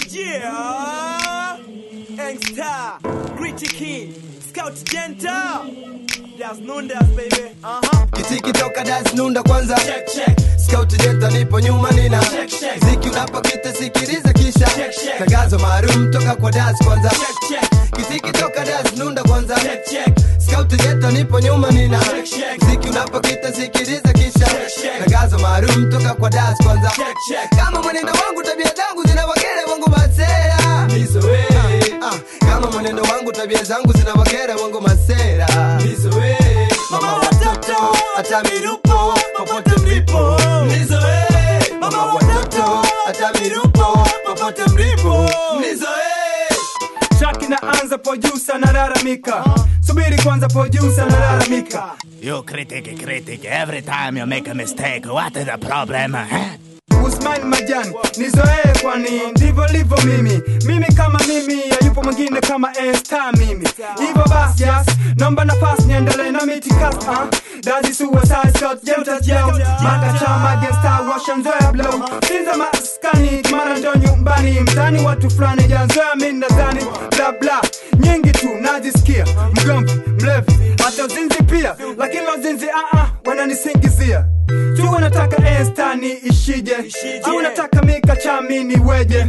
Yeah, Angstar, Gritty King, Scout Gentle, Das Nundas baby. Kitiki toka Das Nunda kwanza. Check check. Scout Gentle nipo nyuma nina. Check check. Ziki unapokita sikiliza kisha. Check check. Tangazo maalum toka kwa Das kwanza. Check check. Kitiki toka Das Nunda kwanza. Check check. Scout Gentle nipo nyuma nina. Check check. Ziki unapokita sikiliza kisha. Check check. Tangazo maalum toka kwa Das kwanza. Check check. Kama mwenendo wangu tabia zangu zinawakera wangu masera. Nizoe. Kama mwenendo wangu tabia zangu zinawakera wangu masera. Nizoe. Mama watoto hata mirupo popote mlipo. Nizoe. Mama watoto hata mirupo popote mlipo. Nizoe. Track inaanza producer nalalamika. Subiri kwanza producer nalalamika. You critic, every time you make a mistake, what is the problem, eh? Usman Majani, nizoee kwani ndivyo livyo mimi. Mimi kama mimi, hayupo mwingine kama Angstar mimi. Hivyo basi yes, naomba nafasi niendelee na mitikasi. Dazi suicide Scout Gentle jail. Maka chama Angstar washanzoea blow. Sinza maskani, kimana ndo nyumbani. Mtani watu fulani janzoea mimi nadhani. Bla bla, nyingi tu najisikia. Mgomvi, mlevi, hata uzinzi pia. Lakini uzinzi wananisingizia. Tu wanataka Angstar ni ishije. Au nataka mika chami ni weje.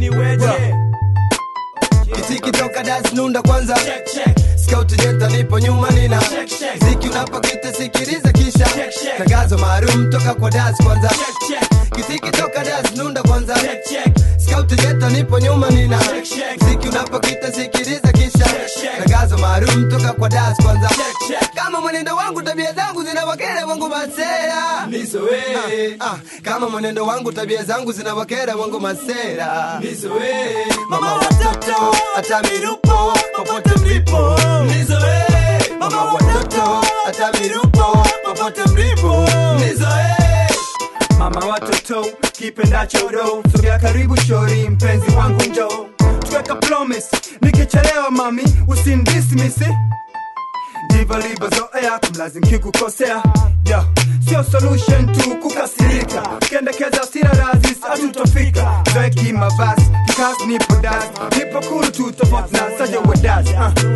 Kitiki toka Das Nunda kwanza. Check check. Scout Gentle nipo nyuma nina. Check check. Ziki unapokita sikiliza kisha. Check check. Tangazo maalum toka kwa Das kwanza. Check check. Kitiki toka Das Nunda kwanza. Check check. Scout Gentle nipo nyuma nina. Check check. Ziki unapokita sikiliza kisha. Check check. Tangazo maalum toka kwa Das kwanza. Check check. Kama mwenendo wangu tabia zangu zinawakera wangu masera. Nizoe. Kama mwenendo wangu tabia zangu zinawakera wangu masera. Nizoe. Mama watoto hata mirupo popote mlipo. Nizoe. Mama watoto hata mirupo popote mlipo. Nizoe. Mama watoto, kipendacho do. Sogea karibu shori, mpenzi wangu njoo. Tuweka promise, nikichelewa mami, usindismisi. Ndivyo livyozoea, kumlazim kikukosea. Yo, sio solution tu kukasirika. Kendekeza sira razis, hatutofika. Zoeki mavazi, kikazi nipo dazi. Nipo cool tu, tofauti na sajo wadazi.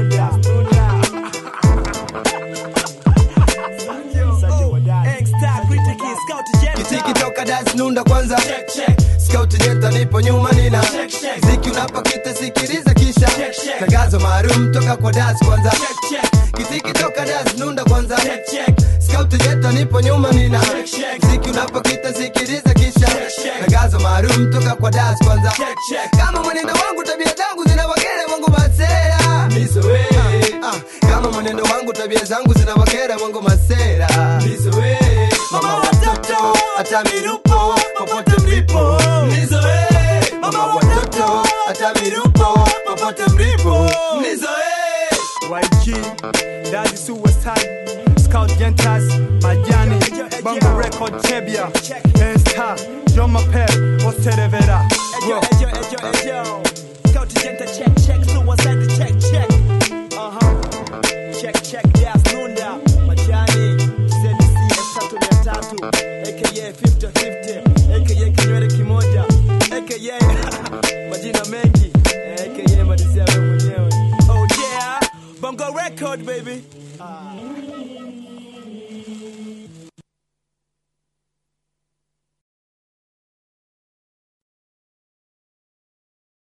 Angstar, Gritty King, Scout Gentle. Kitiki toka Das Nunda kwanza. Check check. Scout Gentle nipo nyuma nina. Check check. Ziki unapokita sikiliza kisha. Check check. Tangazo maalum toka kwa Das kwanza. Check check. Kitiki toka Das Nunda kwanza. Check check. Scout Gentle nipo nyuma nina. Check check. Ziki unapokita sikiliza kisha. Check check. Tangazo maalum toka kwa Das kwanza. Check check. Kama mwenendo wangu tabia zangu zinawakera wangu masera. Nizoe. Kama mwenendo wangu tabia zangu zinawakera wangu masera. Nizoe. Mama watoto hata mirupo popote mlipo. Nizoe. Mama watoto hata mirupo popote mlipo. Nizoe. YG, Dazi Suicide, Scout Gentle, Majani, Bongo Record Chebia, Angstar, John Mapel, Osterevera. Ejo. Scout Gentle, check check. Suicide, check check. Check check. Das Nunda. Majani. CBC F300. AKA 50-50. AKA kinywele kimoja. AKA majina mengi. AKA madizia wewe mwenyewe. Oh yeah. Bongo Record baby.